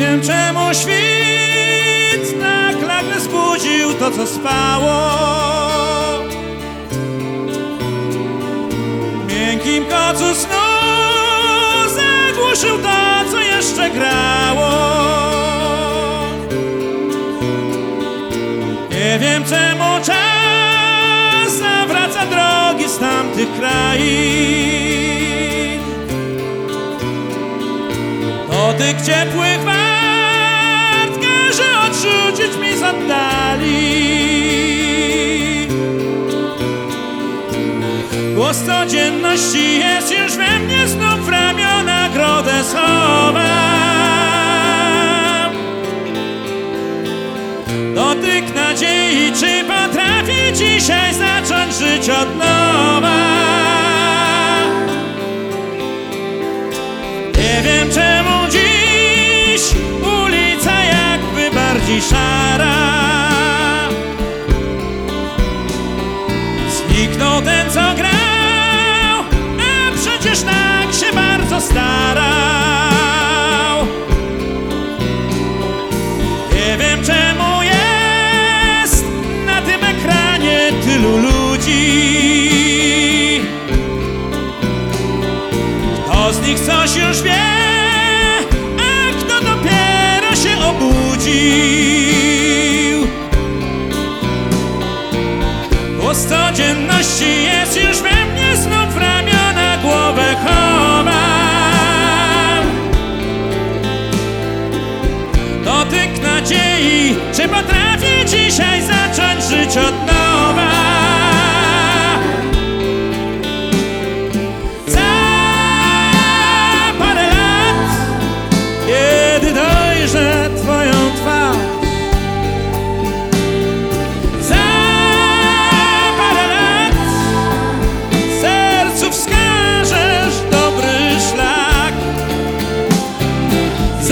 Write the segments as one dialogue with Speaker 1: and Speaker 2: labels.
Speaker 1: wiem czemu świt tak nagle zbudził to, co spało. W miękkim kocu snu zagłuszył to, co jeszcze grało. Nie wiem czemu czas zawraca drogi z tamtych krain. Dotyk ciepłych wart każe odrzucić mi z oddali. Głos codzienności jest już we mnie, znów w ramiona nagrodę schowam. Dotyk nadziei, czy potrafię dzisiaj zacząć żyć od nowa? Nie wiem czemu dziś ulica jakby bardziej szara. Zniknął ten, co grał, a przecież tak się bardzo starał. Nie wiem czemu jest na tym ekranie tylu ludzi. Kto z nich coś już wie, a kto dopiero się obudził. Głos codzienności jest już we mnie, znów w ramiona głowę chowam. Dotyk nadziei, czy potrafię dzisiaj zacząć żyć od nowa? Za parę lat, kiedy dojrzę twoją twarz, za parę lat sercu wskażesz dobry szlak. Za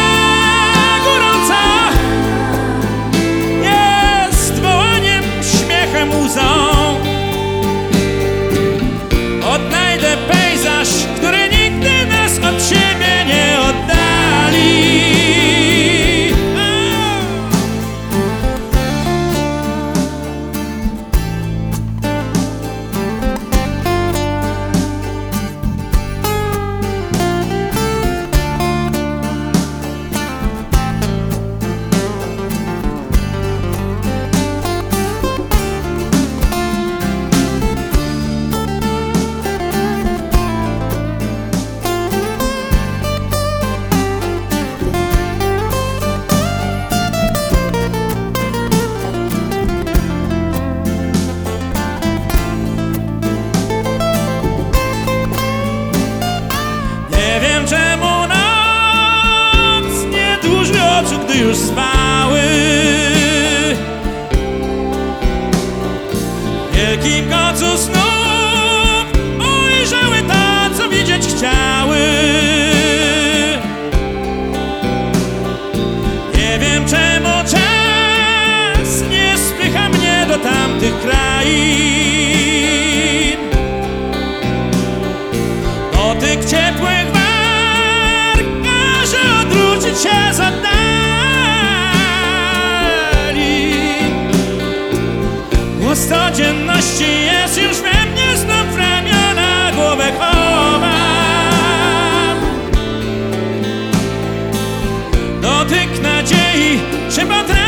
Speaker 1: łzą odnajdę pejzaż, który nigdy nas od siebie nie oddali. Nie wiem czemu noc nie dłuży oczu, gdy już spały. W wielkim kocu snów ujrzały to, co widzieć chciały. Nie wiem czemu czas nie spycha mnie do tamtych krain. Dotyk ciepłych warg każe odwrócić się z oddali. Głos codzienności jest już we mnie, znów w ramiona głowę chowam. Dotyk nadziei, czy potrafię